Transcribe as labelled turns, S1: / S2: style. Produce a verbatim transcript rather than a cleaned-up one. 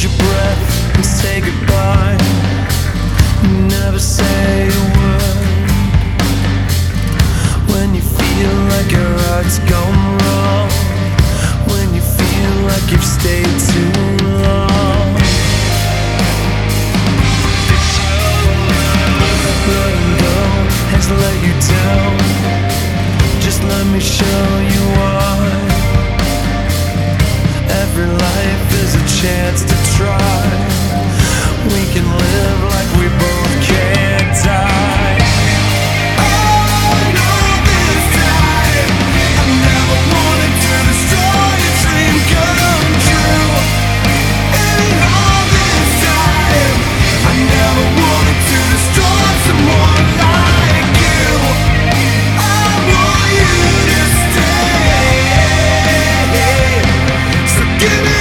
S1: your breath and say goodbye. Never say a word when you feel like your heart's gone wrong, when you feel like you've stayed too long. Letting go has let you down. Just let me show you why. Every life is a chance to try. We can live like we both can't die. Oh, all this time I never wanted to destroy a dream come true. And all this time I never wanted to destroy someone like you. I want you to stay. So give me